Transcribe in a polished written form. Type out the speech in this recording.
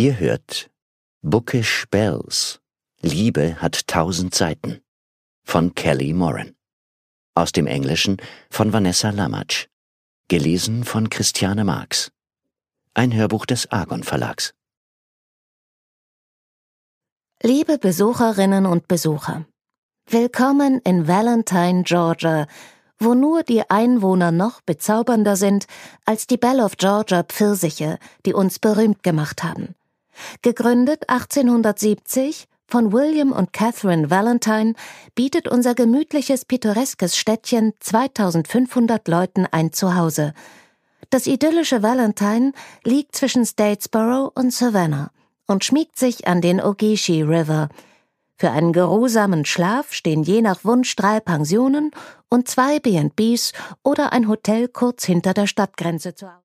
Ihr hört Bookish Bells. Liebe hat 1000 Seiten von Kelly Moran. Aus dem Englischen von Vanessa Lamatsch. Gelesen von Christiane Marx. Ein Hörbuch des Argon Verlags. Liebe Besucherinnen und Besucher, willkommen in Valentine, Georgia, wo nur die Einwohner noch bezaubernder sind als die Belle of Georgia Pfirsiche, die uns berühmt gemacht haben. Gegründet 1870 von William und Catherine Valentine, bietet unser gemütliches, pittoreskes Städtchen 2500 Leuten ein Zuhause. Das idyllische Valentine liegt zwischen Statesboro und Savannah und schmiegt sich an den Ogeechee River. Für einen geruhsamen Schlaf stehen je nach Wunsch 3 Pensionen und 2 B&Bs oder ein Hotel kurz hinter der Stadtgrenze zur